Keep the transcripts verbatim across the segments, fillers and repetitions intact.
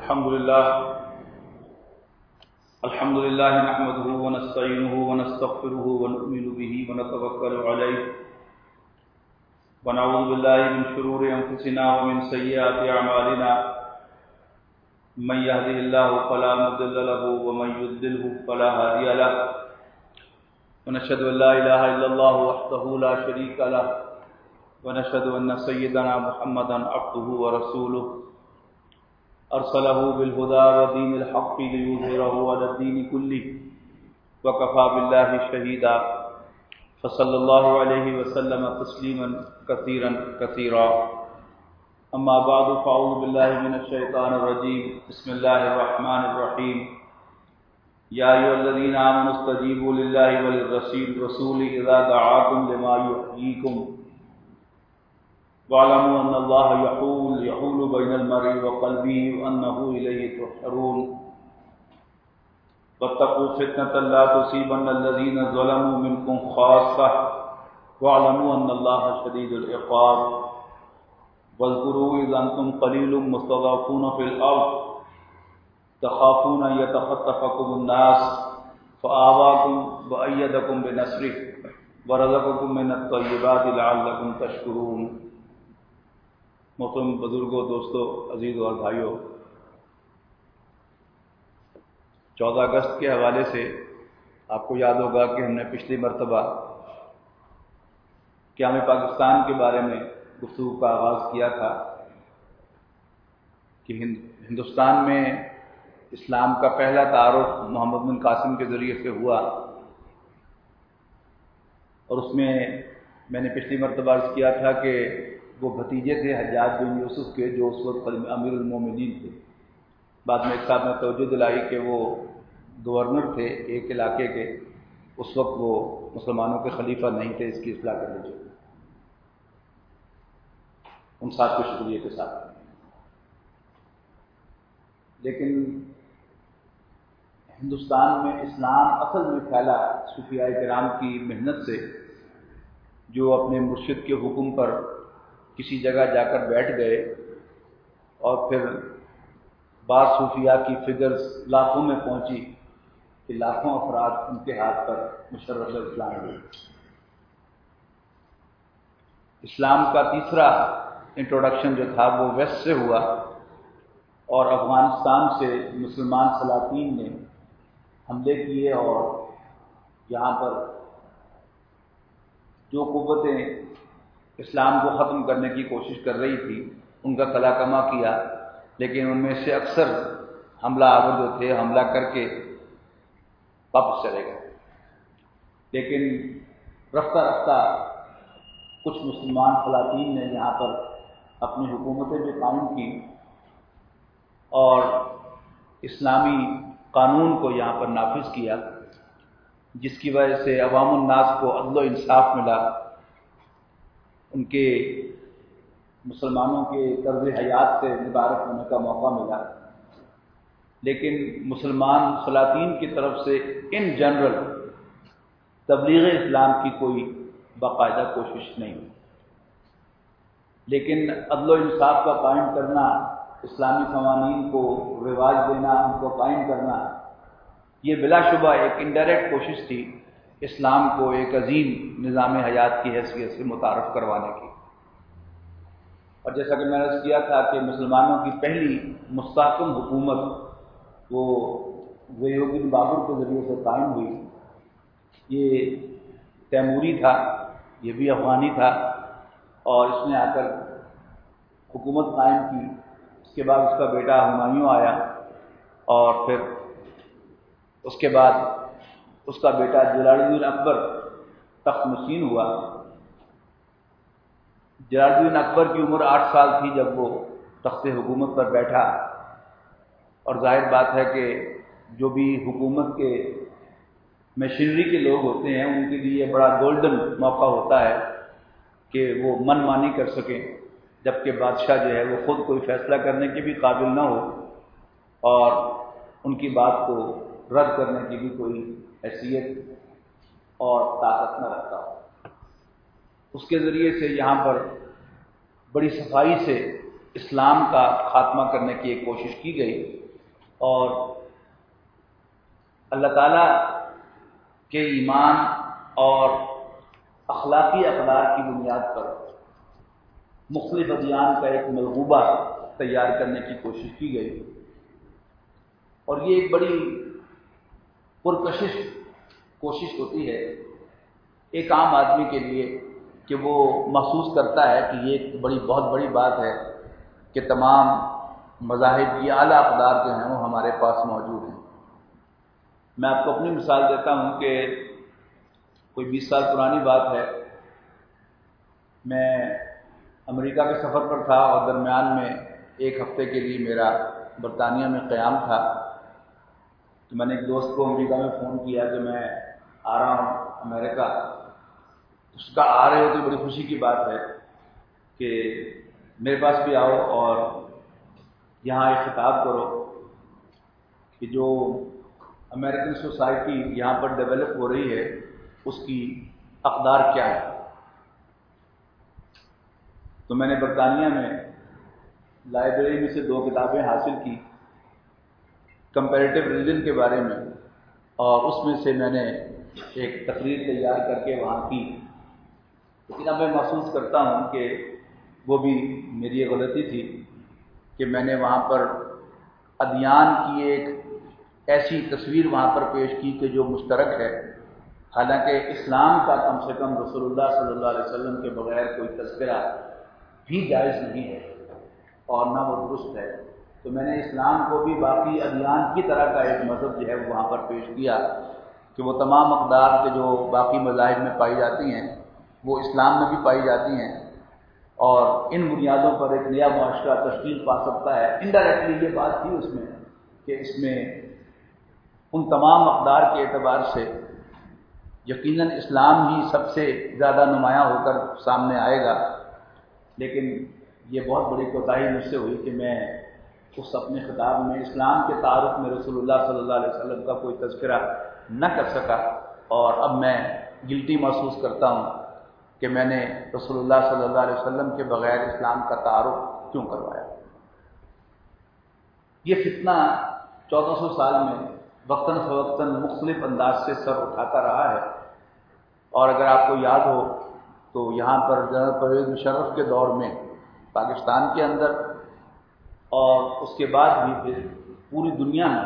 الحمد لله الحمد لله نحمده ونستعينه ونستغفره ونؤمن به ونتوكل عليه ونعوذ بالله من شرور أنفسنا ومن سيئات أعمالنا من يهده الله فلا مضل له ومن يضلل فلا هادي له ونشهد أن لا إله إلا الله وحده لا شريك له ونشهد أن سيدنا محمدا عبده ورسوله أرسله بالهدى ودين الحق ليظهره على الدين كله وكفى بالله شهيدا فصلى الله عليه وسلم تسليما كثيرا كثيرا أما بعد فأعوذ بالله من الشيطان الرجيم بسم الله الرحمن الرحيم يا أيها الذين آمنوا استجيبوا لله وللرسول إذا دعاكم لما يحييكم واعلموا أن الله يحول يحول بين المرء وقلبه وأنه إليه تحشرون واتقوا فتنة لا تصيبن الذين ظلموا منكم خاصة واعلموا أن الله شديد العقاب واذكروا إذ أنتم قليل مستضعفون في الأرض تخافون أن يتخطفكم الناس فآواكم وأيدكم بنصره ورزقكم من الطيبات لعلكم تشكرون. محترم بزرگوں، دوستوں، عزیزوں اور بھائیوں، چودہ اگست کے حوالے سے آپ کو یاد ہوگا کہ ہم نے پچھلی مرتبہ قیام پاکستان کے بارے میں گفتگو کا آغاز کیا تھا کہ ہندوستان میں اسلام کا پہلا تعارف محمد بن قاسم کے ذریعے سے ہوا، اور اس میں میں نے پچھلی مرتبہ عرض کیا تھا کہ وہ بھتیجے تھے حجاج بن یوسف کے، جو اس وقت امیر المومنین تھے. بعد میں ایک صاحب نے توجہ دلائی کہ وہ گورنر تھے ایک علاقے کے، اس وقت وہ مسلمانوں کے خلیفہ نہیں تھے. اس کی اصلاح کر لیجیے ان ساتھ کے شکریہ کے ساتھ. لیکن ہندوستان میں اسلام اصل میں پھیلا صوفیاء کرام کی محنت سے، جو اپنے مرشد کے حکم پر کسی جگہ جا کر بیٹھ گئے، اور پھر بعض صوفیاء کی فگرز لاکھوں میں پہنچی کہ لاکھوں افراد ان کے ہاتھ پر مشرف اسلام ہوئے. اسلام کا تیسرا انٹروڈکشن جو تھا وہ ویسٹ سے ہوا، اور افغانستان سے مسلمان سلاطین نے حملے کیے، اور یہاں پر جو قوتیں اسلام کو ختم کرنے کی کوشش کر رہی تھی ان کا کلا کما کیا. لیکن ان میں سے اکثر حملہ آور جو تھے حملہ کر کے واپس چلے گئے. لیکن رفتہ رفتہ کچھ مسلمان سلاطین نے یہاں پر اپنی حکومتیں بھی قائم کی، اور اسلامی قانون کو یہاں پر نافذ کیا، جس کی وجہ سے عوام الناس کو عدل و انصاف ملا، ان کے مسلمانوں کے طرز حیات سے متعارف ہونے کا موقع ملا. لیکن مسلمان سلاطین کی طرف سے ان جنرل تبلیغ اسلام کی کوئی باقاعدہ کوشش نہیں ہوئی. لیکن عدل و انصاف کا قائم کرنا، اسلامی قوانین کو رواج دینا، ان کو قائم کرنا، یہ بلا شبہ ایک انڈائریکٹ کوشش تھی اسلام کو ایک عظیم نظام حیات کی حیثیت سے متعارف کروانے کی. اور جیسا کہ میں نے عرض کیا تھا کہ مسلمانوں کی پہلی مستحکم حکومت وہ غیاث بابر کے ذریعے سے قائم ہوئی. یہ تیموری تھا، یہ بھی افغانی تھا، اور اس نے آ کر حکومت قائم کی. اس کے بعد اس کا بیٹا ہمایوں آیا، اور پھر اس کے بعد اس کا بیٹا جلال الدین اکبر تخت نشین ہوا. جلال الدین اکبر کی عمر آٹھ سال تھی جب وہ تخت حکومت پر بیٹھا، اور ظاہر بات ہے کہ جو بھی حکومت کے مشینری کے لوگ ہوتے ہیں ان کے لیے بڑا گولڈن موقع ہوتا ہے کہ وہ من مانی کر سکیں، جبکہ بادشاہ جو ہے وہ خود کوئی فیصلہ کرنے کے بھی قابل نہ ہو، اور ان کی بات کو رد کرنے کی بھی کوئی حیثیت اور طاقت نہ رکھتا ہو. اس کے ذریعے سے یہاں پر بڑی صفائی سے اسلام کا خاتمہ کرنے کی ایک کوشش کی گئی، اور اللہ تعالیٰ کے ایمان اور اخلاقی اقدار کی بنیاد پر مختلف ادیان کا ایک ملغوبہ تیار کرنے کی کوشش کی گئی، اور یہ ایک بڑی پرکشش کوشش ہوتی ہے ایک عام آدمی کے لیے کہ وہ محسوس کرتا ہے کہ یہ ایک بڑی بہت بڑی بات ہے کہ تمام مذاہب کی اعلیٰ اقدار جو ہیں وہ ہمارے پاس موجود ہیں۔ میں آپ کو اپنی مثال دیتا ہوں کہ کوئی بیس سال پرانی بات ہے، میں امریکہ کے سفر پر تھا اور درمیان میں ایک ہفتے کے لیے میرا برطانیہ میں قیام تھا، تو میں نے ایک دوست کو امریکہ میں فون کیا کہ میں آ رہا ہوں امریکہ۔ اس کا آ رہے ہو تو بڑی خوشی کی بات ہے کہ میرے پاس بھی آؤ اور یہاں ایک خطاب کرو کہ جو امریکن سوسائٹی یہاں پر ڈیولپ ہو رہی ہے اس کی اقدار کیا ہے۔ تو میں نے برطانیہ میں لائبریری میں سے دو کتابیں حاصل کی کمپیریٹیو ریلیجن کے بارے میں، اور اس میں سے میں نے ایک تقریر تیار کر کے وہاں کی، لیکن اب میں محسوس کرتا ہوں کہ وہ بھی میری یہ غلطی تھی کہ میں نے وہاں پر ادیان کی ایک ایسی تصویر وہاں پر پیش کی کہ جو مشترک ہے، حالانکہ اسلام کا کم سے کم رسول اللہ صلی اللہ علیہ وسلم کے بغیر کوئی تذکرہ بھی جائز نہیں ہے اور نہ وہ درست ہے۔ تو میں نے اسلام کو بھی باقی ادیان کی طرح کا ایک مذہب جو ہے وہاں پر پیش کیا کہ وہ تمام اقدار کے جو باقی مذاہب میں پائی جاتی ہیں وہ اسلام میں بھی پائی جاتی ہیں، اور ان بنیادوں پر ایک نیا معاشرہ تشکیل پا سکتا ہے۔ انڈائریکٹلی یہ بات تھی اس میں کہ اس میں ان تمام اقدار کے اعتبار سے یقیناً اسلام ہی سب سے زیادہ نمایاں ہو کر سامنے آئے گا، لیکن یہ بہت بڑی کوتاہی مجھ سے ہوئی کہ میں اس اپنے خطاب میں اسلام کے تعارف میں رسول اللہ صلی اللہ علیہ وسلم کا کوئی تذکرہ نہ کر سکا، اور اب میں گلٹی محسوس کرتا ہوں کہ میں نے رسول اللہ صلی اللہ علیہ وسلم کے بغیر اسلام کا تعارف کیوں کروایا۔ یہ فتنہ چودہ سو سال میں وقتاً فوقتاً مختلف انداز سے سر اٹھاتا رہا ہے، اور اگر آپ کو یاد ہو تو یہاں پر جنرل پرویز مشرف کے دور میں پاکستان کے اندر اور اس کے بعد بھی پھر پوری دنیا میں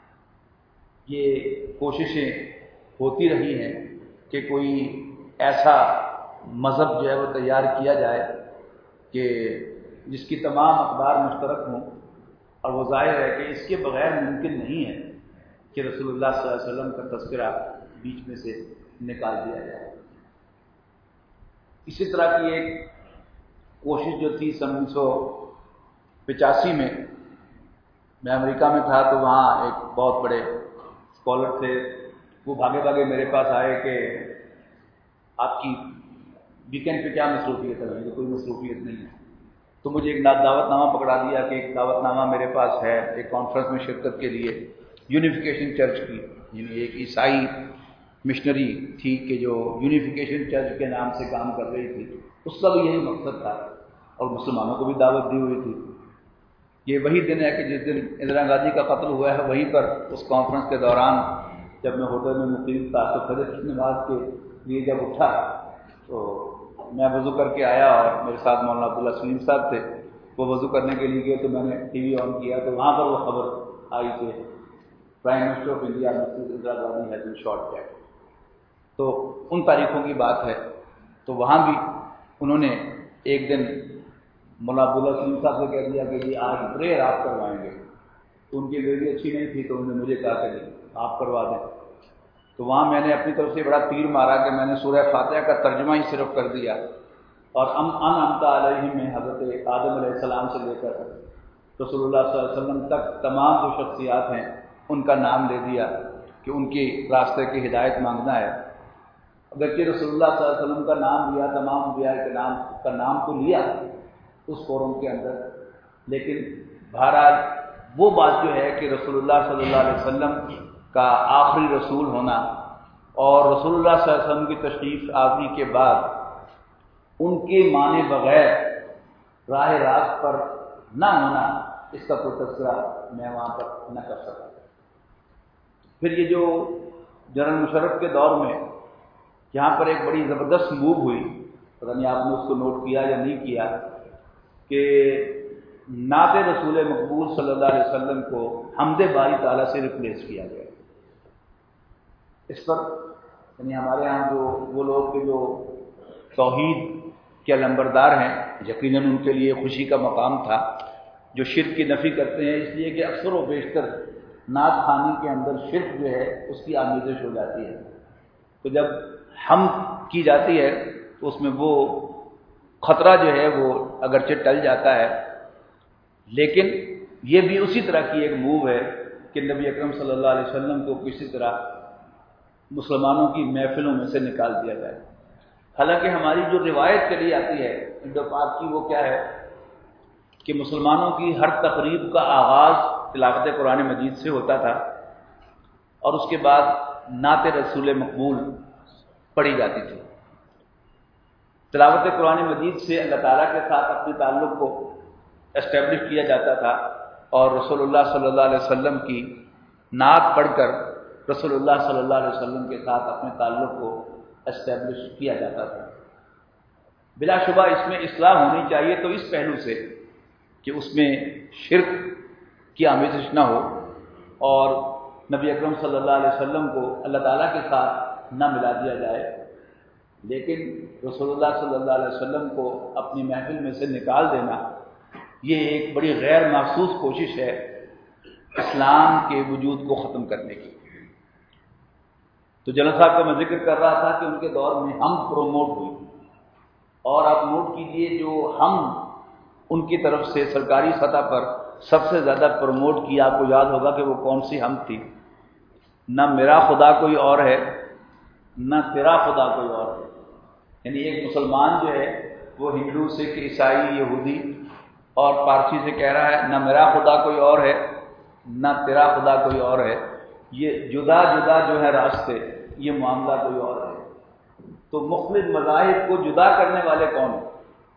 یہ کوششیں ہوتی رہی ہیں کہ کوئی ایسا مذہب جو ہے وہ تیار کیا جائے کہ جس کی تمام اقدار مشترک ہوں، اور وہ ظاہر ہے کہ اس کے بغیر ممکن نہیں ہے کہ رسول اللہ صلی اللہ علیہ وسلم کا تذکرہ بیچ میں سے نکال دیا جائے۔ اسی طرح کی ایک کوشش جو تھی سن انیس سو پچاسی میں، میں امریکہ میں تھا تو وہاں ایک بہت بڑے اسکالر تھے، وہ بھاگے بھاگے میرے پاس آئے کہ آپ کی ویکینڈ پہ کیا مصروفیت ہے؟ کہ کوئی مصروفیت نہیں ہے۔ تو مجھے ایک دعوت نامہ پکڑا دیا کہ ایک دعوت نامہ میرے پاس ہے ایک کانفرنس میں شرکت کے لیے یونیفیکیشن چرچ کی، یعنی ایک عیسائی مشنری تھی کہ جو یونیفیکیشن چرچ کے نام سے کام کر رہی تھی، اس کا بھی یہی مقصد تھا، اور مسلمانوں کو بھی دعوت دی ہوئی تھی۔ یہ وہی دن ہے کہ جس دن اندرا گاندھی کا قتل ہوا ہے، وہیں پر اس کانفرنس کے دوران جب میں ہوٹل میں مقیم تھا تو فجر کی نماز کے لیے جب اٹھا تو میں وضو کر کے آیا، اور میرے ساتھ مولانا عبداللہ سلیم صاحب تھے، وہ وضو کرنے کے لیے گئے تو میں نے ٹی وی آن کیا تو وہاں پر وہ خبر آئی کہ prime minister of India Mrs Indira Gandhi has been shot dead. تو ان تاریخوں کی بات ہے، تو وہاں بھی انہوں نے ایک دن مولانا عبداللہ سلیم صاحب سے کہہ دیا کہ جی آج پریئر آپ کروائیں گے، تو ان کی انگریزی اچھی نہیں تھی تو انہوں نے مجھے کہا کہ آپ کروا دیں۔ تو وہاں میں نے اپنی طرف سے بڑا تیر مارا کہ میں نے سورہ فاتحہ کا ترجمہ ہی صرف کر دیا، اور ام انعمت علیہم میں حضرت آدم علیہ السلام سے لے کر رسول اللہ صلی اللہ علیہ وسلم تک تمام جو شخصیات ہیں ان کا نام لے دیا کہ ان کی راستے کی ہدایت مانگنا ہے۔ اگرچہ رسول اللہ صلی اللہ علیہ وسلم کا نام لیا، تمام انبیاء کے نام کا نام تو لیا اس فورم کے اندر، لیکن بہرحال وہ بات جو ہے کہ رسول اللہ صلی اللہ علیہ وسلم کا آخری رسول ہونا اور رسول اللہ صلی اللہ علیہ وسلم کی تشریف آوری کے بعد ان کے مانے بغیر راہ راست پر نہ ہونا، اس کا کوئی تذکرہ میں وہاں پر نہ کر سکا۔ پھر یہ جو جنرل مشرف کے دور میں یہاں پر ایک بڑی زبردست موو ہوئی، پتہ نہیں آپ نے اس کو نوٹ کیا یا نہیں کیا، کہ نعت رسول مقبول صلی اللہ علیہ وسلم کو حمد باری تعالیٰ سے ریپلیس کیا گیا۔ اس پر یعنی ہمارے ہاں جو وہ لوگ کے جو توحید کے علمبردار ہیں، یقیناً ان کے لیے خوشی کا مقام تھا، جو شرک کی نفی کرتے ہیں، اس لیے کہ اکثر و بیشتر نعت خوانی کے اندر شرک جو ہے اس کی آمیزش ہو جاتی ہے۔ تو جب حمد کی جاتی ہے تو اس میں وہ خطرہ جو ہے وہ اگرچہ ٹل جاتا ہے، لیکن یہ بھی اسی طرح کی ایک موو ہے کہ نبی اکرم صلی اللہ علیہ وسلم کو کسی طرح مسلمانوں کی محفلوں میں سے نکال دیا جائے۔ حالانکہ ہماری جو روایت چلی آتی ہے انڈو پاک کی، وہ کیا ہے کہ مسلمانوں کی ہر تقریب کا آغاز تلاوت قرآن مجید سے ہوتا تھا، اور اس کے بعد نعت رسول مقبول پڑھی جاتی تھی۔ تلاوت قرآن مجید سے اللہ تعالیٰ کے ساتھ اپنے تعلق کو اسٹیبلش کیا جاتا تھا، اور رسول اللہ صلی اللہ علیہ وسلم کی نعت پڑھ کر رسول اللہ صلی اللہ علیہ وسلم کے ساتھ اپنے تعلق کو اسٹیبلش کیا جاتا تھا۔ بلا شبہ اس میں اصلاح ہونی چاہیے، تو اس پہلو سے کہ اس میں شرک کی آمیزش نہ ہو، اور نبی اکرم صلی اللہ علیہ وسلم کو اللہ تعالیٰ کے ساتھ نہ ملا دیا جائے، لیکن رسول اللہ صلی اللہ علیہ وسلم کو اپنی محفل میں سے نکال دینا، یہ ایک بڑی غیر محسوس کوشش ہے اسلام کے وجود کو ختم کرنے کی۔ تو جنرل صاحب کا میں ذکر کر رہا تھا کہ ان کے دور میں ہم پروموٹ ہوئی، اور آپ نوٹ کیجئے جو ہم ان کی طرف سے سرکاری سطح پر سب سے زیادہ پروموٹ کیا، آپ کو یاد ہوگا کہ وہ کون سی ہم تھی؟ نہ میرا خدا کوئی اور ہے، نہ تیرا خدا کوئی اور ہے۔ یعنی ایک مسلمان جو ہے وہ ہندو، سکھ، عیسائی، یہودی اور پارسی سے کہہ رہا ہے نہ میرا خدا کوئی اور ہے، نہ تیرا خدا کوئی اور ہے، یہ جدا جدا جو ہے راستے، یہ معاملہ کوئی اور ہے۔ تو مختلف مذاہب کو جدا کرنے والے کون ہیں؟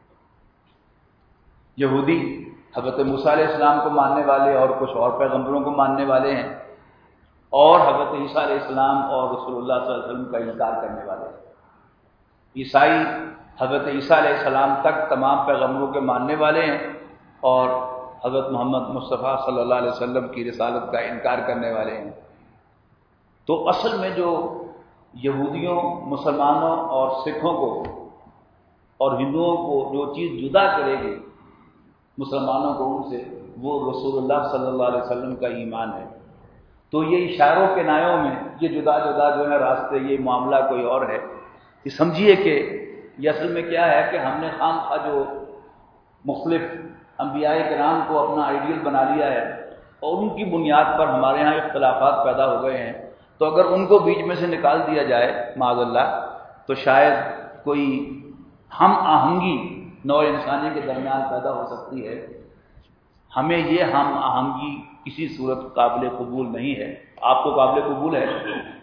یہودی حضرت موسیٰ علیہ السلام کو ماننے والے اور کچھ اور پیغمبروں کو ماننے والے ہیں، اور حضرت عیسیٰ علیہ السلام اور رسول اللہ صلی اللہ علیہ وسلم کا انکار کرنے والے ہیں۔ عیسائی حضرت عیسیٰ علیہ السلام تک تمام پیغمبروں کے ماننے والے ہیں، اور حضرت محمد مصطفیٰ صلی اللہ علیہ وسلم کی رسالت کا انکار کرنے والے ہیں۔ تو اصل میں جو یہودیوں، مسلمانوں اور سکھوں کو اور ہندوؤں کو جو چیز جدا کرے گی مسلمانوں کو ان سے، وہ رسول اللہ صلی اللہ علیہ وسلم کا ایمان ہے۔ تو یہ اشاروں کے نایوں میں یہ جدا جدا جو ہے راستے، یہ معاملہ کوئی اور ہے۔ یہ سمجھیے کہ یہ اصل میں کیا ہے کہ ہم نے خام خواہ جو مختلف انبیاء کرام کو اپنا آئیڈیل بنا لیا ہے، اور ان کی بنیاد پر ہمارے ہاں اختلافات پیدا ہو گئے ہیں، تو اگر ان کو بیچ میں سے نکال دیا جائے معاذ اللہ، تو شاید کوئی ہم آہنگی نوع انسانی کے درمیان پیدا ہو سکتی ہے۔ ہمیں یہ ہم آہنگی کسی صورت قابل قبول نہیں ہے۔ آپ کو قابل قبول ہے؟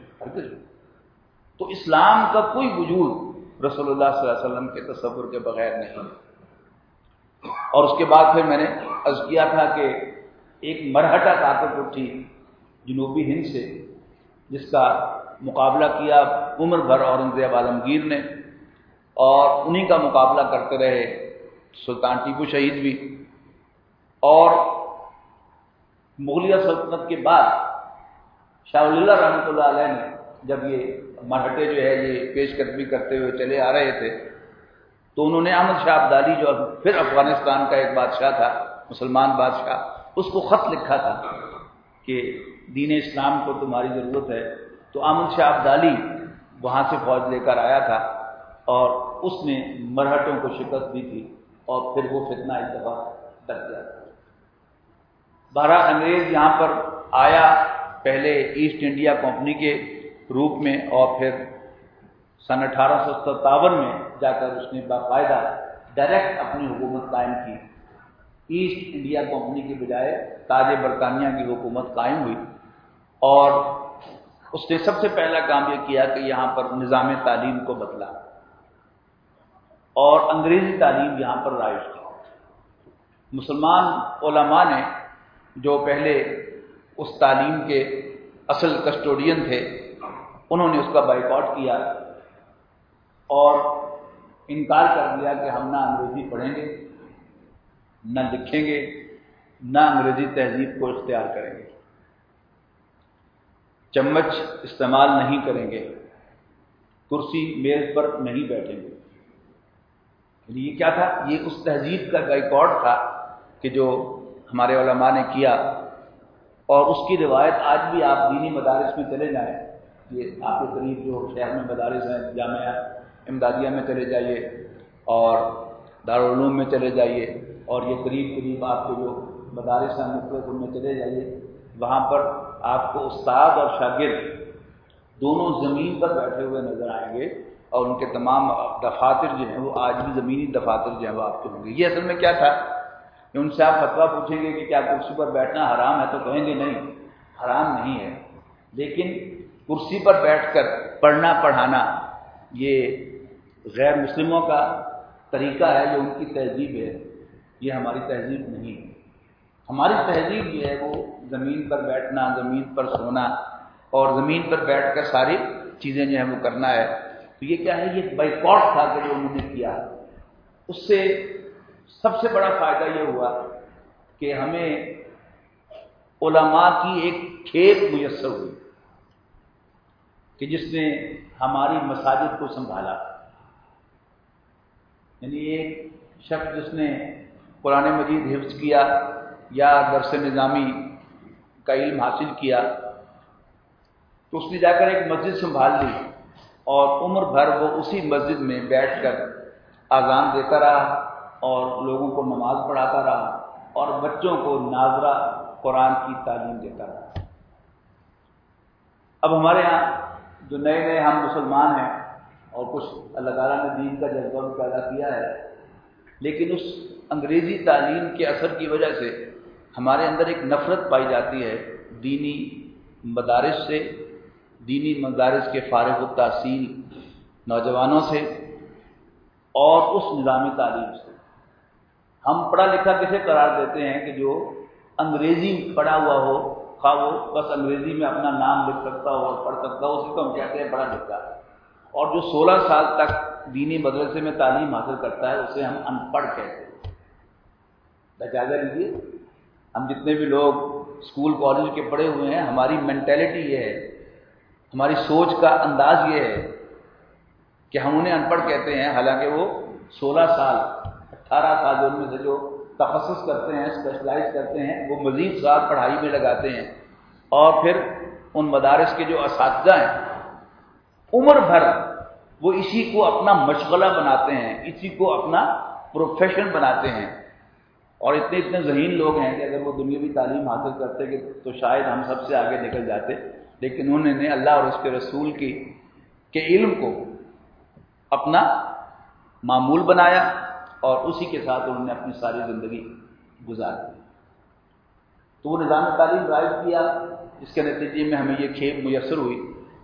تو اسلام کا کوئی وجود رسول اللہ صلی اللہ علیہ وسلم کے تصور کے بغیر نہیں۔ اور اس کے بعد پھر میں نے عرض کیا تھا کہ ایک مرہٹہ طاقت اٹھی جنوبی ہند سے، جس کا مقابلہ کیا عمر بھر اورنگزیب عالمگیر نے، اور انہی کا مقابلہ کرتے رہے سلطان ٹیپو شہید بھی۔ اور مغلیہ سلطنت کے بعد شاہ ولی اللہ رحمۃ اللہ علیہ نے جب یہ مرہٹے جو ہے یہ پیش قدمی کرتے ہوئے چلے آ رہے تھے، تو انہوں نے احمد شاہ ابدالی جو پھر افغانستان کا ایک بادشاہ تھا، مسلمان بادشاہ، اس کو خط لکھا تھا کہ دین اسلام کو تمہاری ضرورت ہے۔ تو احمد شاہ ابدالی وہاں سے فوج لے کر آیا تھا، اور اس نے مرہٹوں کو شکست دی تھی، اور پھر وہ فتنہ ایک دفعہ ڈٹ گیا تھا۔ بہرحال انگریز یہاں پر آیا پہلے ایسٹ انڈیا کمپنی کے روپ میں، اور پھر سن اٹھارہ سو ستاون میں جا کر اس نے باقاعدہ ڈائریکٹ اپنی حکومت قائم کی۔ ایسٹ انڈیا کمپنی کے بجائے تاج برطانیہ کی حکومت قائم ہوئی، اور اس نے سب سے پہلا کام یہ کیا کہ یہاں پر نظام تعلیم کو بدلا، اور انگریزی تعلیم یہاں پر رائج کی۔ مسلمان علماء نے جو پہلے اس تعلیم کے اصل کسٹوڈین تھے، انہوں نے اس کا بائیکاٹ کیا اور انکار کر دیا کہ ہم نہ انگریزی پڑھیں گے، نہ لکھیں گے، نہ انگریزی تہذیب کو اختیار کریں گے، چمچ استعمال نہیں کریں گے، کرسی میز پر نہیں بیٹھیں گے۔ یہ کیا تھا؟ یہ اس تہذیب کا بائیکاٹ تھا کہ جو ہمارے علماء نے کیا، اور اس کی روایت آج بھی آپ دینی مدارس میں چلے جائیں، یہ آپ کے قریب جو شہر میں مدارس ہیں، جامعہ امدادیہ میں چلے جائیے اور دارالعلوم میں چلے جائیے، اور یہ قریب قریب آپ کے جو مدارس ہیں مختلف ان میں چلے جائیے، وہاں پر آپ کو استاد اور شاگرد دونوں زمین پر بیٹھے ہوئے نظر آئیں گے، اور ان کے تمام دفاتر جو ہیں وہ آج بھی زمینی دفاتر جو ہیں وہ آپ کے ہوں گے۔ یہ اصل میں کیا تھا کہ ان سے آپ فتویٰ پوچھیں گے کہ کیا کرسی پر بیٹھنا حرام ہے، تو کہیں گے نہیں، حرام نہیں ہے، لیکن کرسی پر بیٹھ کر پڑھنا پڑھانا یہ غیر مسلموں کا طریقہ ہے، یہ ان کی تہذیب ہے، یہ ہماری تہذیب نہیں ہے۔ ہماری تہذیب یہ ہے وہ زمین پر بیٹھنا، زمین پر سونا، اور زمین پر بیٹھ کر ساری چیزیں جو ہیں وہ کرنا ہے۔ تو یہ کیا ہے؟ یہ بائیکاٹ تھا کہ جو انہوں نے کیا، اس سے سب سے بڑا فائدہ یہ ہوا کہ ہمیں علماء کی ایک کھیپ میسر ہوئی کہ جس نے ہماری مساجد کو سنبھالا۔ یعنی ایک شخص جس نے قرآن مجید حفظ کیا یا درس نظامی کا علم حاصل کیا، تو اس نے جا کر ایک مسجد سنبھال لی، اور عمر بھر وہ اسی مسجد میں بیٹھ کر اذان دیتا رہا اور لوگوں کو نماز پڑھاتا رہا اور بچوں کو ناظرہ قرآن کی تعلیم دیتا رہا۔ اب ہمارے ہاں جو نئے نئے ہم مسلمان ہیں، اور کچھ اللہ تعالیٰ نے دین کا جذبہ بھی پیدا کیا ہے، لیکن اس انگریزی تعلیم کے اثر کی وجہ سے ہمارے اندر ایک نفرت پائی جاتی ہے دینی مدارس سے، دینی مدارس کے فارغ التحصیل نوجوانوں سے، اور اس نظام تعلیم سے۔ ہم پڑھا لکھا کسے قرار دیتے ہیں کہ جو انگریزی پڑھا ہوا ہو، خواہ وہ بس انگریزی میں اپنا نام لکھ سکتا ہو اور پڑھ سکتا ہو، اسی کو ہم کہتے ہیں پڑھا لکھا، اور جو سولہ سال تک دینی مدرسے میں تعلیم حاصل کرتا ہے اسے ہم ان پڑھ کہتے ہیں۔ جائزہ لیجیے، ہم جتنے بھی لوگ اسکول کالج کے پڑھے ہوئے ہیں، ہماری مینٹیلٹی یہ ہے، ہماری سوچ کا انداز یہ ہے کہ ہم انہیں ان پڑھ کہتے ہیں، حالانکہ وہ سولہ سال اٹھارہ سال جو ان میں سے جو تخصص کرتے ہیں، اسپیشلائز کرتے ہیں، وہ مزید سال پڑھائی میں لگاتے ہیں، اور پھر ان مدارس کے جو اساتذہ ہیں عمر بھر وہ اسی کو اپنا مشغلہ بناتے ہیں، اسی کو اپنا پروفیشن بناتے ہیں، اور اتنے اتنے ذہین لوگ ہیں کہ اگر وہ دنیاوی تعلیم حاصل کرتے کہ تو شاید ہم سب سے آگے نکل جاتے، لیکن انہوں نے اللہ اور اس کے رسول کی کے علم کو اپنا معمول بنایا، اور اسی کے ساتھ انہوں نے اپنی ساری زندگی گزار دی۔ تو وہ نظام تعلیم رائج کیا، جس کے نتیجے میں ہمیں یہ کھیپ میسر ہوئی۔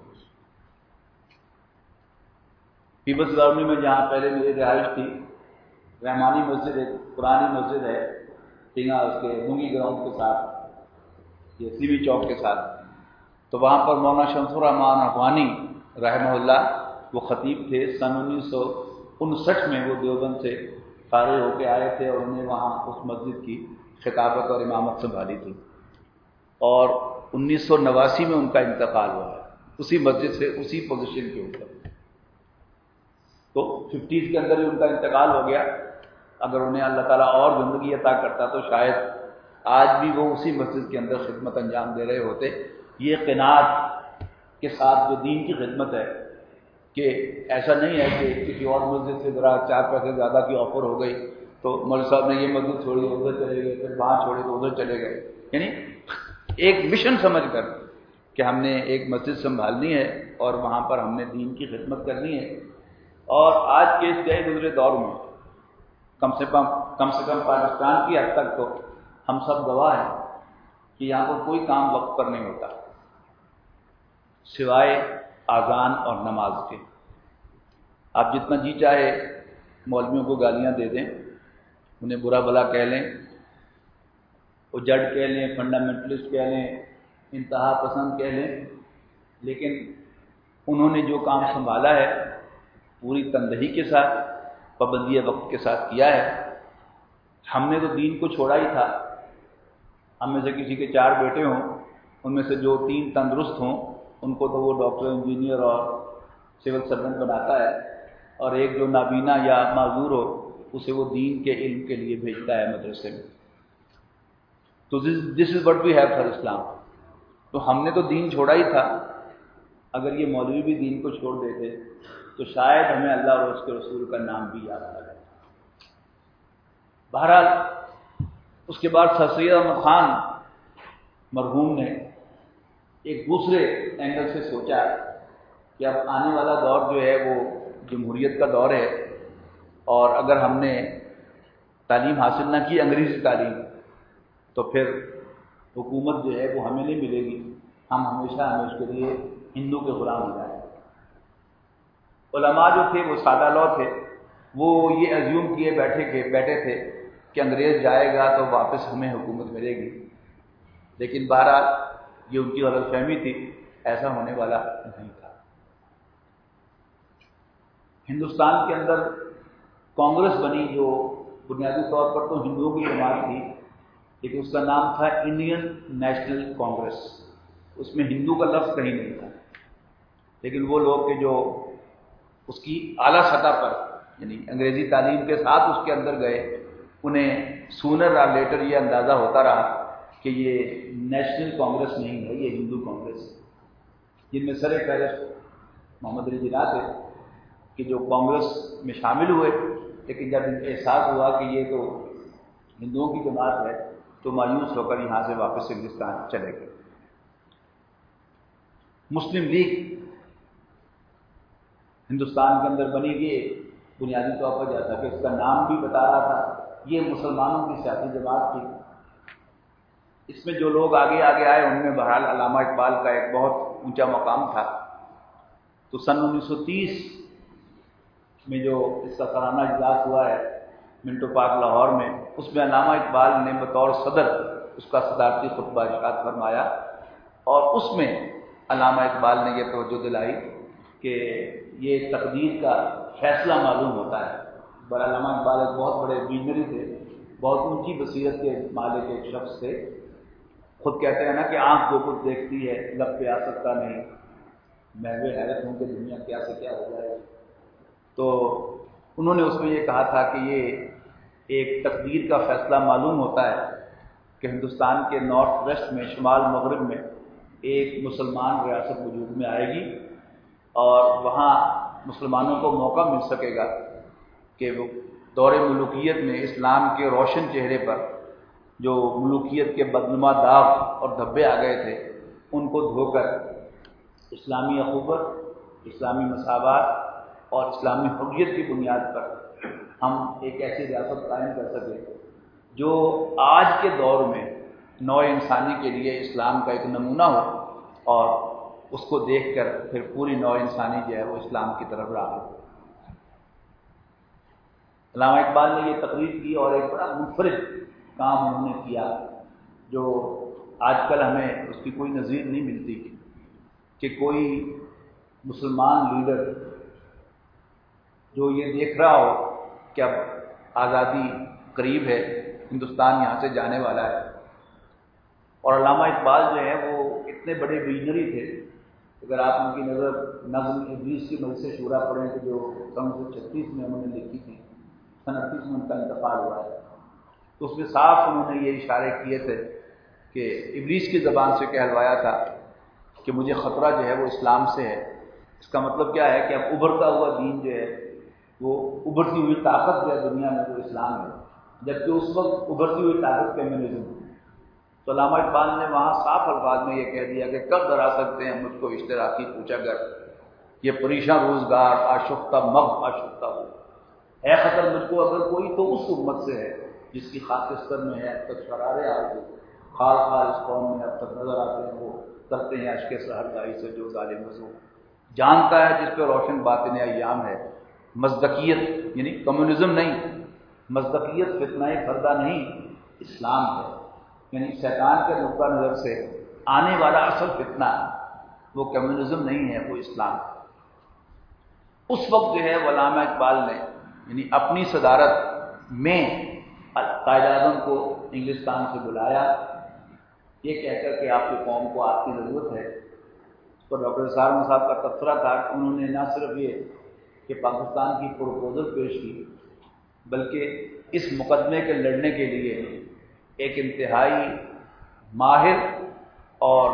پیپلز کالونی میں جہاں پہلے میری رہائش تھی، رحمانی مسجد ایک پرانی مسجد ہے، ٹینگا اس کے مونگی گراؤنڈ کے ساتھ، یہ سی وی چوک کے ساتھ، تو وہاں پر مولانا شمس الرحمان افغانی رحمہ اللہ وہ خطیب تھے۔ سن انیس سو انسٹھ میں وہ دیوبند سے فارغ ہو کے آئے تھے، اور انہوں نے وہاں اس مسجد کی خطابت اور امامت سنبھالی تھی، اور انیس سو نواسی میں ان کا انتقال ہوا ہے اسی مسجد سے، اسی پوزیشن کے اوپر۔ تو ففٹیز کے اندر ہی ان کا انتقال ہو گیا۔ اگر انہیں اللہ تعالیٰ اور زندگی عطا کرتا تو شاید آج بھی وہ اسی مسجد کے اندر خدمت انجام دے رہے ہوتے۔ یہ قناعت کے ساتھ جو دین کی خدمت ہے، کہ ایسا نہیں ہے کہ کسی اور مسجد سے ذرا چار پیسے زیادہ کی آفر ہو گئی تو مولوی صاحب نے یہ مسجد چھوڑی ادھر چلے گئے، پھر وہاں چھوڑی تو ادھر چلے گئے، یعنی ایک مشن سمجھ کر کہ ہم نے ایک مسجد سنبھالنی ہے اور وہاں پر ہم نے دین کی خدمت کرنی ہے۔ اور آج کے اس گئے گزرے دور میں کم سے کم کم سے کم پاکستان کی حد تک تو ہم سب گواہ ہیں کہ یہاں پر کوئی کام وقت پر نہیں ہوتا سوائے اذان اور نماز کے۔ آپ جتنا جی چاہے مولویوں کو گالیاں دے دیں، انہیں برا بھلا کہہ لیں، وہ جڑ کہہ لیں، فنڈامنٹلسٹ کہہ لیں، انتہا پسند کہہ لیں، لیکن انہوں نے جو کام سنبھالا ہے پوری تندہی کے ساتھ، پابندی وقت کے ساتھ کیا ہے۔ ہم نے تو دین کو چھوڑا ہی تھا۔ ہم میں سے کسی کے چار بیٹے ہوں، ان میں سے جو تین تندرست ہوں ان کو تو وہ ڈاکٹر، انجینئر اور سول سرونٹ بناتا ہے، اور ایک جو نابینا یا معذور ہو اسے وہ دین کے علم کے لیے بھیجتا ہے مدرسے میں۔ تو this is what we have for Islam. تو ہم نے تو دین چھوڑا ہی تھا۔ اگر یہ مولوی بھی دین کو چھوڑ دیتے تو شاید ہمیں اللہ اور اس کے رسول کا نام بھی یاد آ جائے۔ بہرحال اس کے بعد سر سید احمد خان مرحوم نے ایک دوسرے اینگل سے سوچا کہ اب آنے والا دور جو ہے وہ جمہوریت کا دور ہے، اور اگر ہم نے تعلیم حاصل نہ کی انگریزی تعلیم تو پھر حکومت جو ہے وہ ہمیں نہیں ملے گی، ہم ہمیشہ ہمیں اس کے لیے ہندو کے غلام ہو جائیں۔ علماء جو تھے وہ سادہ لو تھے، وہ یہ ایزیوم کیے بیٹھے کے بیٹھے تھے کہ انگریز جائے گا تو واپس ہمیں حکومت ملے گی، لیکن بہرحال یہ ان کی غلط فہمی تھی، ایسا ہونے والا نہیں تھا۔ ہندوستان کے اندر کانگریس بنی جو بنیادی طور پر تو ہندوؤں کی جماعت تھی، لیکن اس کا نام تھا انڈین نیشنل کانگریس، اس میں ہندو کا لفظ کہیں نہیں تھا، لیکن وہ لوگ کہ جو اس کی اعلیٰ سطح پر یعنی انگریزی تعلیم کے ساتھ اس کے اندر گئے، انہیں سونر اور لیٹر یہ اندازہ ہوتا رہا کہ یہ نیشنل کانگریس نہیں ہے، یہ ہندو کانگریس ہے، جن میں سر فہرست محمد علی جناح تھے کہ جو کانگریس میں شامل ہوئے، لیکن جب ان کو احساس ہوا کہ یہ تو ہندوؤں کی جماعت ہے تو مایوس ہو کر یہاں سے واپس انگلستان چلے گئے۔ مسلم لیگ ہندوستان کے اندر بنی، یہ بنیادی طور پر جیسا کہ اس کا نام بھی بتا رہا تھا، یہ مسلمانوں کی سیاسی جماعت تھی۔ اس میں جو لوگ آگے آگے آئے ان میں بہرحال علامہ اقبال کا ایک بہت اونچا مقام تھا۔ تو سن انیس سو تیس میں جو اس کا سالانہ اجلاس ہوا ہے منٹو پارک لاہور میں، اس میں علامہ اقبال نے بطور صدر اس کا صدارتی خطبہ ارشاد فرمایا، اور اس میں علامہ اقبال نے یہ توجہ دلائی کہ یہ تقدیر کا فیصلہ معلوم ہوتا ہے۔ بر علامہ اقبال ایک بہت بڑے ویژنری تھے، بہت اونچی بصیرت کے مالک ایک شخص تھے۔ خود کہتے ہیں نا کہ آنکھ جو کچھ دیکھتی ہے لب پہ آ سکتا نہیں، میں بھی حیرت ہوں کہ دنیا کیا سے کیا ہو جائے۔ تو انہوں نے اس میں یہ کہا تھا کہ یہ ایک تقدیر کا فیصلہ معلوم ہوتا ہے کہ ہندوستان کے نارتھ ویسٹ میں، شمال مغرب میں ایک مسلمان ریاست وجود میں آئے گی، اور وہاں مسلمانوں کو موقع مل سکے گا کہ وہ دور ملوکیت میں اسلام کے روشن چہرے پر جو ملوکیت کے بدنما داغ اور دھبے آ گئے تھے ان کو دھو کر اسلامی اخوت، اسلامی مساوات اور اسلامی حریت کی بنیاد پر ہم ایک ایسی ریاست قائم کر سکیں جو آج کے دور میں نوع انسانی کے لیے اسلام کا ایک نمونہ ہو، اور اس کو دیکھ کر پھر پوری نوع انسانی جو ہے وہ اسلام کی طرف راغب ہو۔ علامہ اقبال نے یہ تقریر کی اور ایک بڑا منفرد کام انہوں نے کیا جو آج کل ہمیں اس کی کوئی نظیر نہیں ملتی کہ کوئی مسلمان لیڈر جو یہ دیکھ رہا ہو کہ اب آزادی قریب ہے، ہندوستان یہاں سے جانے والا ہے، اور علامہ اقبال جو ہے وہ اتنے بڑے ویژنری تھے۔ اگر آپ ان کی نظر نظم ابلیس کی مجلس شورا پڑھیں تو جو سن سو چھتیس میں انہوں نے لکھی تھی، سن اڑتیس میں ان کا انتقال ہوا ہے، تو اس میں صاف انہوں نے یہ اشارے کیے تھے کہ ابلیس کی زبان سے کہلوایا تھا کہ مجھے خطرہ جو ہے وہ اسلام سے ہے۔ اس کا مطلب کیا ہے کہ اب ابھرتا ہوا دین جو ہے وہ ابھرتی ہوئی طاقت جو ہے دنیا میں وہ اسلام ہے، جبکہ اس وقت ابھرتی ہوئی طاقت کمیونزم ہے۔ تو علامہ اقبال نے وہاں صاف الفاظ میں یہ کہہ دیا کہ کب ڈرا سکتے ہیں مجھ کو اشتراکی پوچھا کر، یہ پریشاں روزگار آشفتہ مغ آشفتہ ہو ہے خطر مجھ کو اگر کوئی تو اس امت سے ہے جس کی خاکستر میں ہے اب تک شرارے آرزو، خال خال اس قوم میں اب تک نظر آتے ہیں وہ کرتے ہیں اشک سحرگاہی سے جو ظالم وضو، جانتا ہے جس پہ روشن باطن ایام ہے، مصداقیت یعنی کمیونزم نہیں، مصداقیت فتنہ فردہ نہیں، اسلام ہے، یعنی شیطان کے نقطہ نظر سے آنے والا اصل فتنہ وہ کمیونزم نہیں ہے، وہ اسلام۔ اس وقت جو ہے علامہ اقبال نے یعنی اپنی صدارت میں قائد اعظم کو انگلستان سے بلایا، یہ کہہ کر کہ آپ کی قوم کو آپ کی ضرورت ہے۔ تو ڈاکٹر سارم صاحب کا تبصرہ تھا کہ انہوں نے نہ صرف یہ کہ پاکستان کی پروپوزل پیش کی، بلکہ اس مقدمے کے لڑنے کے لیے ایک انتہائی ماہر اور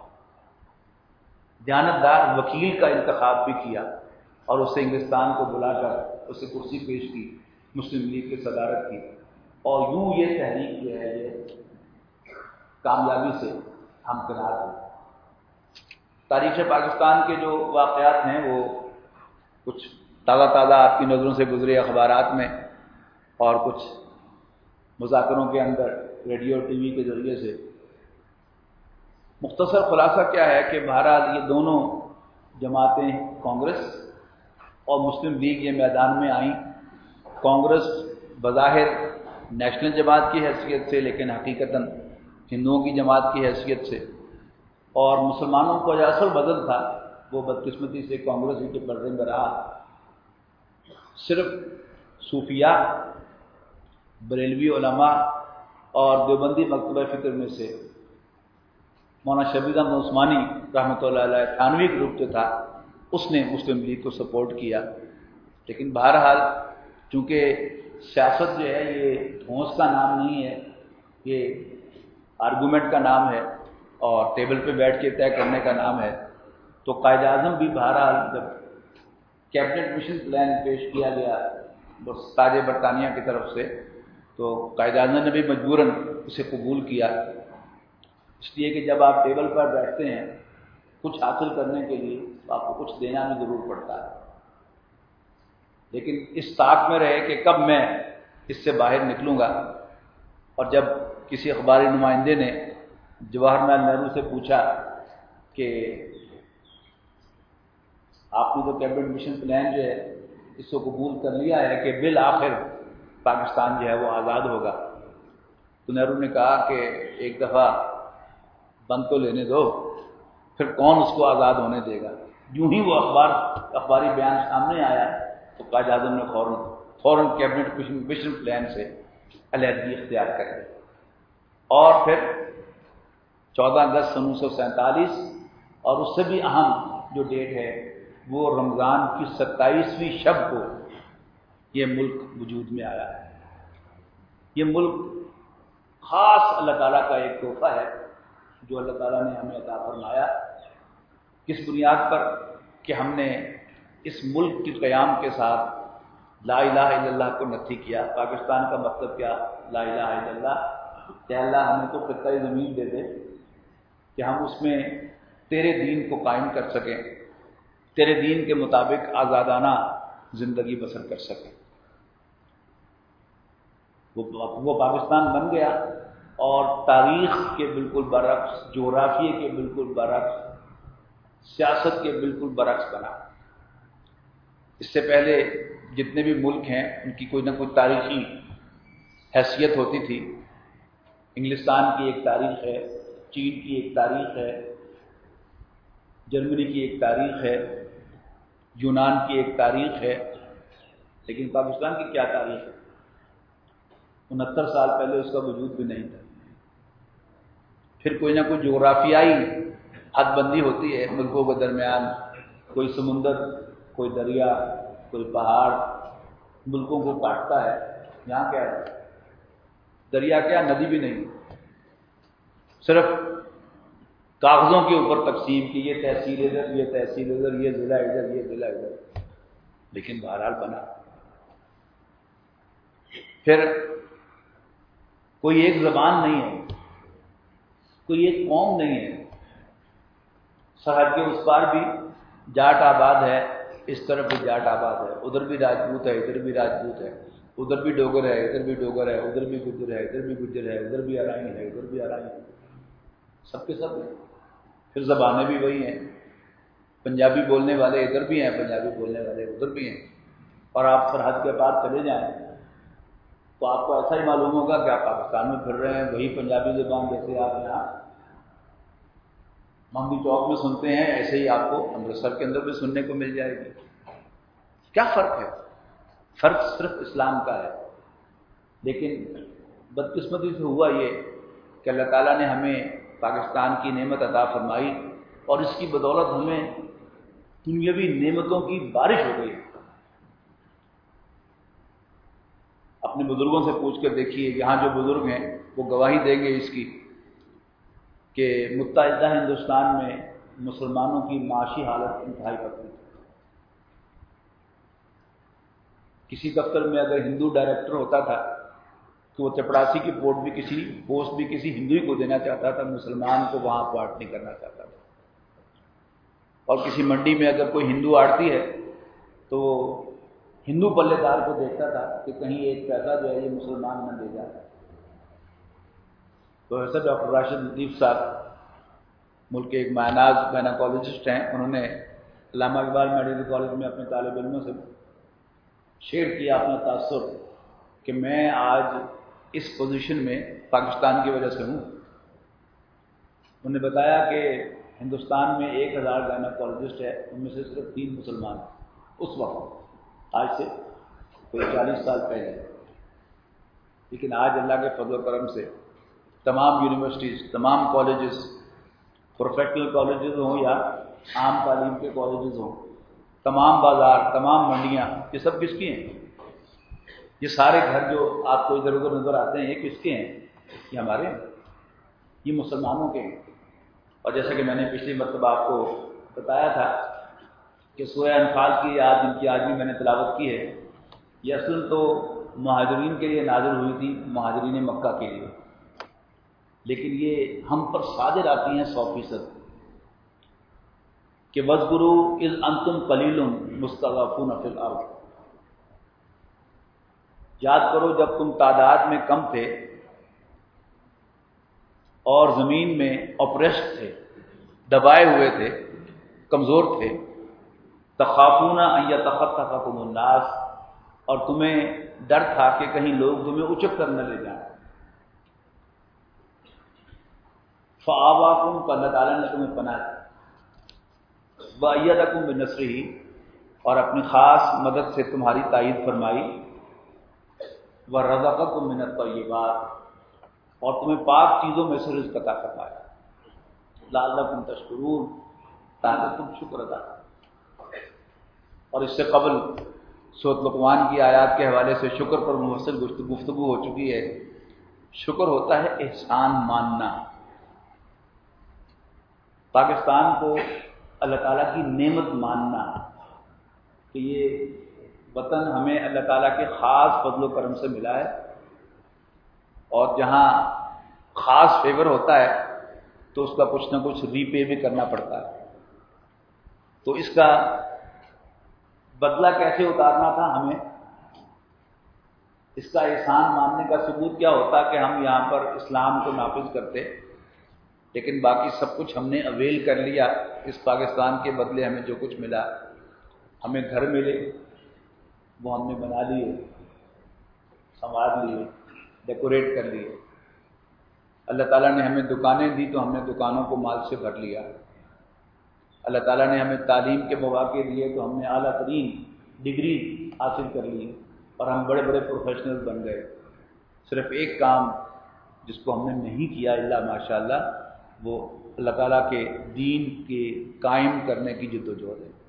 دیانتدار وکیل کا انتخاب بھی کیا اور اسے انگلستان کو بلا کر اسے کرسی پیش کی، مسلم لیگ کی صدارت کی، اور یوں یہ تحریک جو ہے یہ کامیابی سے ہمکنار ہوئی۔ تاریخ پاکستان کے جو واقعات ہیں وہ کچھ تازہ تازہ آپ کی نظروں سے گزرے اخبارات میں اور کچھ مذاکروں کے اندر ریڈیو ٹی وی کے ذریعے سے۔ مختصر خلاصہ کیا ہے کہ بہرحال یہ دونوں جماعتیں کانگریس اور مسلم لیگ یہ میدان میں آئیں۔ کانگریس بظاہر نیشنل جماعت کی حیثیت سے، لیکن حقیقتاً ہندوؤں کی جماعت کی حیثیت سے، اور مسلمانوں کو جو اصل بدل تھا وہ بدقسمتی سے کانگریس ہی کے پردے میں رہا۔ صرف صوفیاء، بریلوی علماء اور دیوبندی مکتبہ فکر میں سے مولانا شبیر احمد عثمانی رحمۃ اللہ علیہ تھانوی گروپ جو تھا اس نے مسلم لیگ کو سپورٹ کیا۔ لیکن بہرحال چونکہ سیاست جو ہے یہ ٹھونس کا نام نہیں ہے، یہ آرگومنٹ کا نام ہے اور ٹیبل پہ بیٹھ کے طے کرنے کا نام ہے، تو قائد اعظم بھی بہرحال جب کیبنٹ مشن پلان پیش کیا گیا تاج برطانیہ کی طرف سے تو قائد اعظم نے بھی مجبوراً اسے قبول کیا، اس لیے کہ جب آپ ٹیبل پر بیٹھتے ہیں کچھ حاصل کرنے کے لیے تو آپ کو کچھ دینا بھی ضرور پڑتا ہے، لیکن اس طاق میں رہے کہ کب میں اس سے باہر نکلوں گا۔ اور جب کسی اخباری نمائندے نے جواہر لال نہرو سے پوچھا کہ آپ نے تو کیبنٹ مشن پلان جو ہے اس کو قبول کر لیا ہے کہ بالآخر پاکستان جو ہے وہ آزاد ہوگا، تو نہرو نے کہا کہ ایک دفعہ بند تو لینے دو، پھر کون اس کو آزاد ہونے دے گا۔ یوں ہی وہ اخبار اخباری بیان سامنے آیا تو قائد اعظم نے فوراً فوراً کیبنٹ مشن پلان سے علیحدگی اختیار کر لی، اور پھر چودہ اگست انیس سو سینتالیس اور اس سے بھی اہم جو ڈیٹ ہے وہ رمضان کی ستائیسویں شب کو یہ ملک وجود میں آیا ہے۔ یہ ملک خاص اللہ تعالیٰ کا ایک تحفہ ہے جو اللہ تعالیٰ نے ہمیں عطا فرمایا، کس بنیاد پر کہ ہم نے اس ملک کے قیام کے ساتھ لا الہ الا اللہ کو نفی کیا۔ پاکستان کا مطلب کیا؟ لا الہ الا اللہ، کہ اللہ ہمیں تو خطۂ زمین دے دے کہ ہم اس میں تیرے دین کو قائم کر سکیں، تیرے دین کے مطابق آزادانہ زندگی بسر کر سکیں۔ وہ پاکستان بن گیا اور تاریخ کے بالکل برعکس، جغرافیے کے بالکل برعکس، سیاست کے بالکل برعکس بنا۔ اس سے پہلے جتنے بھی ملک ہیں ان کی کوئی نہ کوئی تاریخی حیثیت ہوتی تھی۔ انگلستان کی ایک تاریخ ہے، چین کی ایک تاریخ ہے، جرمنی کی ایک تاریخ ہے، یونان کی ایک تاریخ ہے، لیکن پاکستان کی کیا تاریخ ہے؟ انہتر سال پہلے اس کا وجود بھی نہیں تھا۔ پھر کوئی نہ کوئی جغرافیائی حد بندی ہوتی ہے ملکوں کے درمیان، کوئی سمندر، کوئی دریا، کوئی پہاڑ ملکوں کو کاٹتا ہے۔ یہاں کیا ہے؟ دریا کیا، ندی بھی نہیں، صرف کاغذوں کے اوپر تقسیم کی، یہ تحصیل ادھر، یہ تحصیل ادھر، یہ ضلع ادھر، یہ ضلع ادھر، لیکن بہرحال بنا۔ پھر کوئی ایک زبان نہیں ہے، کوئی ایک قوم نہیں ہے، سرحد کے اس پار بھی جاٹ آباد ہے، اس طرف بھی جاٹ آباد ہے، ادھر بھی راجپوت ہے، ادھر بھی راجپوت ہے، ادھر بھی ڈوگر ہے، ادھر بھی ڈوگر ہے، ادھر بھی گجر ہے، ادھر بھی گجر ہے، ادھر بھی ارائیں ہے، ادھر بھی ارائیں ہے، سب کے سب ہیں۔ پھر زبانیں بھی وہی ہیں، پنجابی بولنے والے ادھر بھی ہیں، پنجابی بولنے والے ادھر بھی ہیں، اور آپ سرحد کے پار چلے جائیں تو آپ کو ایسا ہی معلوم ہوگا کہ آپ پاکستان میں پھر رہے ہیں، وہی پنجابی زبان جیسے آپ یہاں مہنگی چوک میں سنتے ہیں ایسے ہی آپ کو امرتسر کے اندر بھی سننے کو مل جائے گی۔ کیا فرق ہے؟ فرق صرف اسلام کا ہے۔ لیکن بدقسمتی سے ہوا یہ کہ اللہ تعالیٰ نے ہمیں پاکستان کی نعمت عطا فرمائی اور اس کی بدولت ہمیں دنیاوی نعمتوں کی بارش ہو گئی۔ اپنے بزرگوں سے پوچھ کر دیکھیے، یہاں جو بزرگ ہیں وہ گواہی دیں گے اس کی کہ متحدہ ہندوستان میں مسلمانوں کی معاشی حالت انتہائی پتلی ہے۔ کسی دفتر میں اگر ہندو ڈائریکٹر ہوتا تھا تو وہ چپڑاسی کی پوسٹ بھی کسی پوسٹ بھی کسی ہندو کو دینا چاہتا تھا، مسلمان کو وہاں اپوائنٹ نہیں کرنا چاہتا تھا۔ اور کسی منڈی میں اگر کوئی ہندو آڑتی ہے تو وہ ہندو پلے دار کو دیکھتا تھا کہ کہیں ایک پیسہ جو ہے یہ مسلمان نہ دے جائے۔ تو ایسا ڈاکٹر راشد لطیف صاحب ملک کے ایک معناز گائناکالوجسٹ ہیں، انہوں نے علامہ اقبال میڈیکل کالج میں اپنے طالب علموں سے شیئر کیا اپنا تاثر کہ میں آج اس پوزیشن میں پاکستان کی وجہ سے ہوں۔ انہوں نے بتایا کہ ہندوستان میں ایک ہزار گائناکالوجسٹ ہے، ان میں سے صرف تین مسلمان اس وقت، آج سے کوئی چالیس سال پہلے۔ لیکن آج اللہ کے فضل و کرم سے تمام یونیورسٹیز، تمام کالجز، پروفیشنل کالجز ہوں یا عام تعلیم کے کالجز ہوں، تمام بازار، تمام منڈیاں، یہ سب کس کی ہیں؟ یہ سارے گھر جو آپ کو ادھر ادھر نظر آتے ہیں یہ کس کے ہیں؟ یہ ہمارے ہیں، یہ مسلمانوں کے ہیں۔ اور جیسا کہ میں نے پچھلی مرتبہ آپ کو بتایا تھا کہ سورہ انفال کی آج جن کی آج بھی میں نے تلاوت کی ہے، یہ اصل تو مہاجرین کے لیے نازل ہوئی تھی، مہاجرین مکہ کے لیے، لیکن یہ ہم پر صادر آتی ہیں سو فیصد کہ وَاذْكُرُوا إِذْ أَنْتُمْ قَلِيلٌ مُسْتَضْعَفُونَ فِي الْأَرْضِ، یاد کرو جب تم تعداد میں کم تھے اور زمین میں اپریسڈ تھے، دبائے ہوئے تھے، کمزور تھے، تخافون ان یتخطفکم الناس، اور تمہیں ڈر تھا کہ کہیں لوگ تمہیں اچک کر نہ لے جائیں، فآواکم، تو اللہ تعالیٰ نے تمہیں پناہ دی، وأیدکم بنصرہ، اور اپنی خاص مدد سے تمہاری تائید فرمائی، وَرَزَقَكُم مِّنَ الطَّيِّبَاتِ، اور تمہیں پاک چیزوں میں سے رزق عطا فرمایا، لعلکم تشکرون، تاکہ تم شکر ادا کرو۔ اور اس سے قبل سورۃ لقمان کی آیات کے حوالے سے شکر پر مفصل گفتگو ہو چکی ہے۔ شکر ہوتا ہے احسان ماننا۔ پاکستان کو اللہ تعالیٰ کی نعمت ماننا کہ یہ وطن ہمیں اللہ تعالیٰ کے خاص فضل و کرم سے ملا ہے، اور جہاں خاص فیور ہوتا ہے تو اس کا کچھ نہ کچھ ری پے بھی کرنا پڑتا ہے۔ تو اس کا بدلہ کیسے اتارنا تھا ہمیں، اس کا احسان ماننے کا ثبوت کیا ہوتا کہ ہم یہاں پر اسلام کو نافذ کرتے، لیکن باقی سب کچھ ہم نے اویل کر لیا۔ اس پاکستان کے بدلے ہمیں جو کچھ ملا، ہمیں گھر ملے وہ ہم نے بنا لیے، سنوار لیے، ڈیکوریٹ کر لیے۔ اللہ تعالیٰ نے ہمیں دکانیں دی تو ہم نے دکانوں کو مال سے بھر لیا۔ اللہ تعالیٰ نے ہمیں تعلیم کے مواقع دیے تو ہم نے اعلیٰ ترین ڈگری حاصل کر لی اور ہم بڑے بڑے پروفیشنل بن گئے۔ صرف ایک کام جس کو ہم نے نہیں کیا الا ماشاء اللہ، وہ اللہ تعالیٰ کے دین کے قائم کرنے کی جد و جہد ہے۔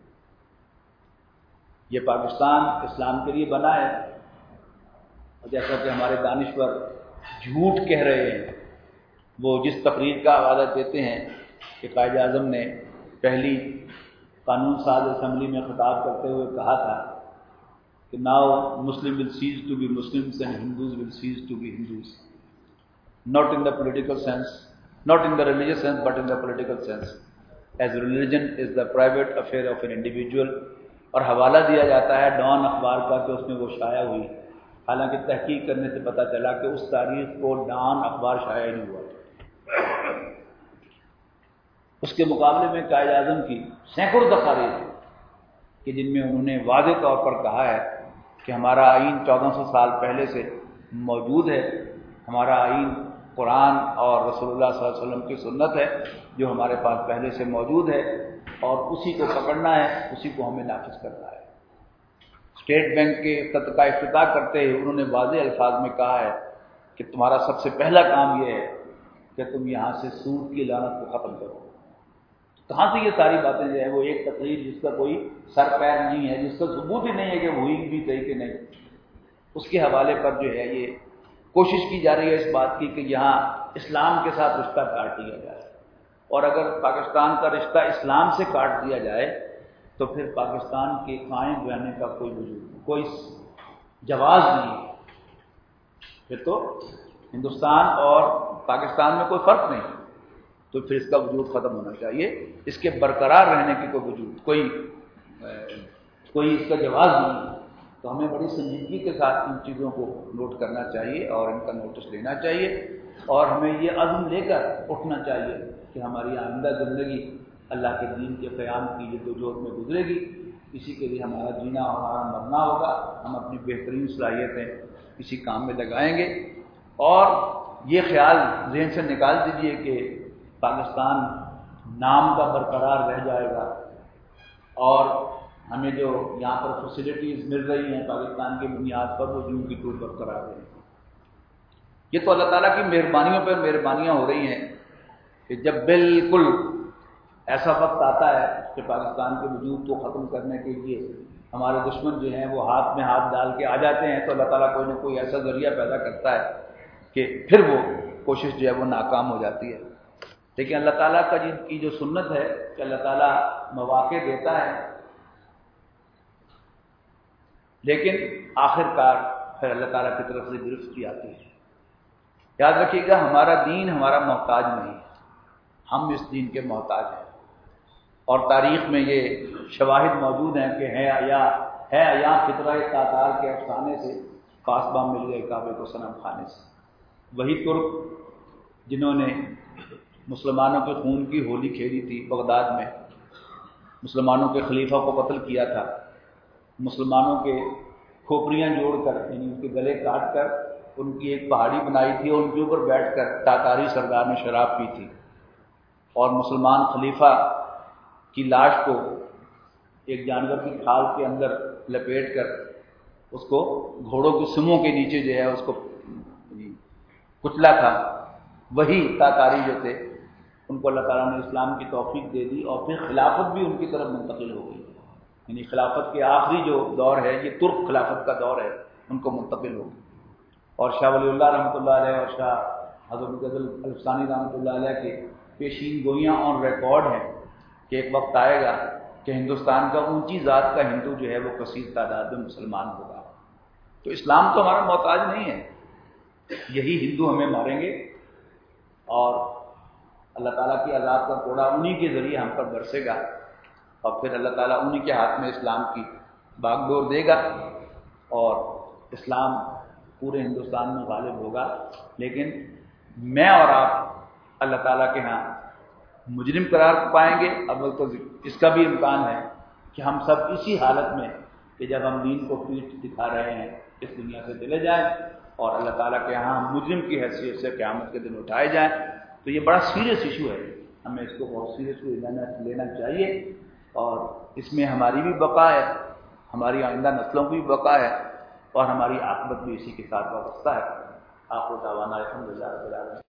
یہ پاکستان اسلام کے لیے بنا ہے، اور جیسا کہ ہمارے دانشور جھوٹ کہہ رہے ہیں، وہ جس تقریر کا حوالہ دیتے ہیں کہ قائد اعظم نے پہلی قانون ساز اسمبلی میں خطاب کرتے ہوئے کہا تھا کہ now Muslim will cease to be Muslims and Hindus will cease to be Hindus, not in the political sense, not in the religious sense, but in the political sense, as religion is the private affair of an individual۔ اور حوالہ دیا جاتا ہے Dawn اخبار کا کہ اس میں وہ شائع ہوئی، حالانکہ تحقیق کرنے سے پتہ چلا کہ اس تاریخ کو ڈان اخبار شائع نہیں ہوا۔ اس کے مقابلے میں قائد اعظم کی سینکڑوں تقاریر ہیں کہ جن میں انہوں نے واضح طور پر کہا ہے کہ ہمارا آئین چودہ سو سال پہلے سے موجود ہے، ہمارا آئین قرآن اور رسول اللہ صلی اللہ علیہ وسلم کی سنت ہے جو ہمارے پاس پہلے سے موجود ہے، اور اسی کو پکڑنا ہے، اسی کو ہمیں نافذ کرنا ہے۔ اسٹیٹ بینک کے افتتاح کا افتتاح کرتے ہوئے انہوں نے واضح الفاظ میں کہا ہے کہ تمہارا سب سے پہلا کام یہ ہے کہ تم یہاں سے سود کی لعنت کو ختم کرو۔ کہاں سے یہ ساری باتیں جو ہے وہ ایک تقریر جس کا کوئی سر پیر نہیں ہے، جس کا ثبوت ہی نہیں ہے کہ ہوئی بھی صحیح کہ نہیں، اس کے حوالے پر جو ہے یہ کوشش کی جا رہی ہے اس بات کی کہ یہاں اسلام کے ساتھ رشتہ کاٹ دیا جائے، اور اگر پاکستان کا رشتہ اسلام سے کاٹ دیا جائے تو پھر پاکستان کے قائم رہنے کا کوئی وجود کوئی جواز نہیں ہے، پھر تو ہندوستان اور پاکستان میں کوئی فرق نہیں، تو پھر اس کا وجود ختم ہونا چاہیے، اس کے برقرار رہنے کی کوئی وجود کوئی کوئی اس کا جواز نہیں ہے۔ تو ہمیں بڑی سنجیدگی کے ساتھ ان چیزوں کو نوٹ کرنا چاہیے اور ان کا نوٹس لینا چاہیے، اور ہمیں یہ عزم لے کر اٹھنا چاہیے کہ ہماری آئندہ زندگی اللہ کے دین کے قیام کی جدوجہد میں گزرے گی، اسی کے لیے ہمارا جینا اور ہمارا مرنا ہوگا، ہم اپنی بہترین صلاحیتیں اسی کام میں لگائیں گے، اور یہ خیال ذہن سے نکال دیجئے کہ پاکستان نام کا برقرار رہ جائے گا، اور ہمیں جو یہاں پر فیسلٹیز مل رہی ہیں پاکستان کی بنیاد پر وہ جوں کی طور برقرار رہیں۔ یہ تو اللہ تعالیٰ کی مہربانیوں پر مہربانیاں ہو رہی ہیں کہ جب بالکل ایسا وقت آتا ہے کہ پاکستان کے وجود کو ختم کرنے کے لیے ہمارے دشمن جو ہیں وہ ہاتھ میں ہاتھ ڈال کے آ جاتے ہیں، تو اللہ تعالیٰ کوئی نہ کوئی ایسا ذریعہ پیدا کرتا ہے کہ پھر وہ کوشش جو ہے وہ ناکام ہو جاتی ہے۔ لیکن اللہ تعالیٰ کا جن کی جو سنت ہے کہ اللہ تعالیٰ مواقع دیتا ہے، لیکن آخر کار پھر اللہ تعالیٰ کی طرف سے گرفت آتی ہے۔ یاد رکھیے گا ہمارا دین ہمارا محتاج نہیں ہے، ہم اس دین کے محتاج ہیں، اور تاریخ میں یہ شواہد موجود ہیں کہ ہے یا ہے یا فطرہ تاتار کے افسانے سے قاصبہ مل گئے کعبے کو صنم خانے سے، وہی ترک جنہوں نے مسلمانوں کے خون کی ہولی کھیلی تھی بغداد میں، مسلمانوں کے خلیفہ کو قتل کیا تھا، مسلمانوں کے کھوپڑیاں جوڑ کر یعنی ان کے گلے کاٹ کر ان کی ایک پہاڑی بنائی تھی اور ان کے اوپر بیٹھ کر تاتاری سردار نے شراب پی تھی، اور مسلمان خلیفہ کی لاش کو ایک جانور کی کھال کے اندر لپیٹ کر اس کو گھوڑوں کی سموں کے نیچے جو ہے اس کو کچلا تھا، وہی تاتاری جو تھے ان کو اللہ تعالیٰ نے اسلام کی توفیق دے دی، اور پھر خلافت بھی ان کی طرف منتقل ہو گئی، یعنی خلافت کے آخری جو دور ہے یہ ترک خلافت کا دور ہے، ان کو منتقل ہو گئی۔ اور شاہ ولی اللہ رحمۃ اللہ علیہ اور شاہ حضرت غزل الفسانی رحمۃ اللہ علیہ کے پیشین گوئیاں اور ریکارڈ ہیں کہ ایک وقت آئے گا کہ ہندوستان کا اونچی ذات کا ہندو جو ہے وہ کثیر تعداد میں مسلمان ہوگا۔ تو اسلام تو ہمارا محتاج نہیں ہے، یہی ہندو ہمیں ماریں گے، اور اللہ تعالیٰ کی عذاب کا کوڑا انہی کے ذریعے ہم پر برسے گا، اور پھر اللہ تعالیٰ انہی کے ہاتھ میں اسلام کی باغ ڈور دے گا، اور اسلام پورے ہندوستان میں غالب ہوگا۔ لیکن میں اور آپ اللہ تعالیٰ کے ہاں مجرم قرار پائیں گے، اول تو اس کا بھی امکان ہے کہ ہم سب اسی حالت میں کہ جب ہم دین کو پیٹھ دکھا رہے ہیں اس دنیا سے چلے جائیں، اور اللہ تعالیٰ کے ہاں ہم مجرم کی حیثیت سے قیامت کے دن اٹھائے جائیں۔ تو یہ بڑا سیریس ایشو ہے، ہمیں اس کو بہت سیریسلی لینا لینا چاہیے، اور اس میں ہماری بھی بقا ہے، ہماری آئندہ نسلوں کی بھی بقا ہے، اور ہماری عاقبت بھی اسی کے ساتھ وابستہ ہے۔ آخر دعوانا الحمدللہ رب العالمین۔